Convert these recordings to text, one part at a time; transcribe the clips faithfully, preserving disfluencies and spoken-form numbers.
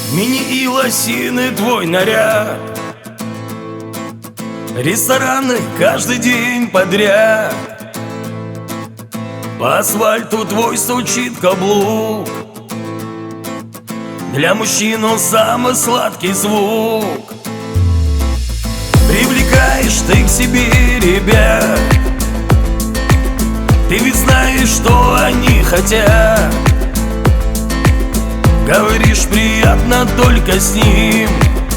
Мини и лосины твой наряд, рестораны каждый день подряд, по асфальту твой стучит каблук. Для мужчин он самый сладкий звук. Привлекаешь ты к себе ребят, ты ведь знаешь, что они хотят. Говоришь, приятно только с ним.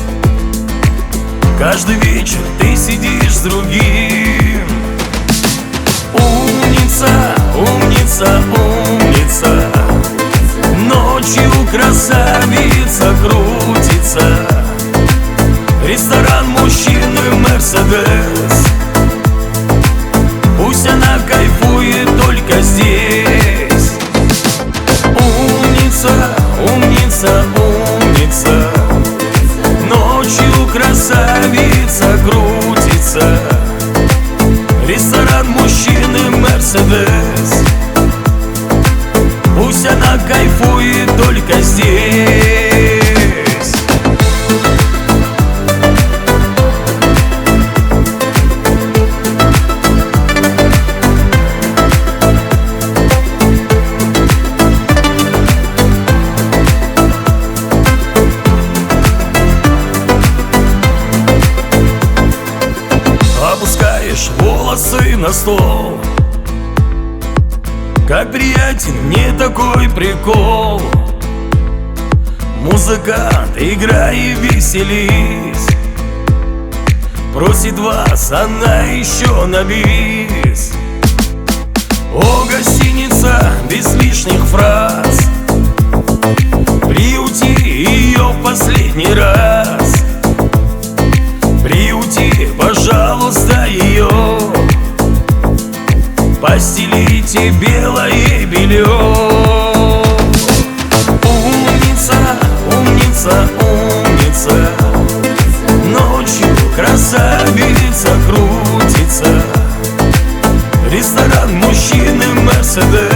Каждый вечер ты сидишь с другим. Умница, умница, умница, ночью красавица крутится. Ресторан мужчины Мерседес, пусть она кайфует только здесь. Умница, умница, умница, ночью красавица крутится. Ресторан мужчины Мерседес, пусть она кайфует только здесь. Опускаешь волосы на стол, как приятен мне такой прикол. Музыкант, играй и веселись, просит вас она еще на бис. О, гостиница без лишних фраз, приюти ее в последний раз. Приюти, пожалуйста, ее, постелите белое белье. Умница, умница, умница, ночью красавица крутится. Ресторан мужчины Мерседес,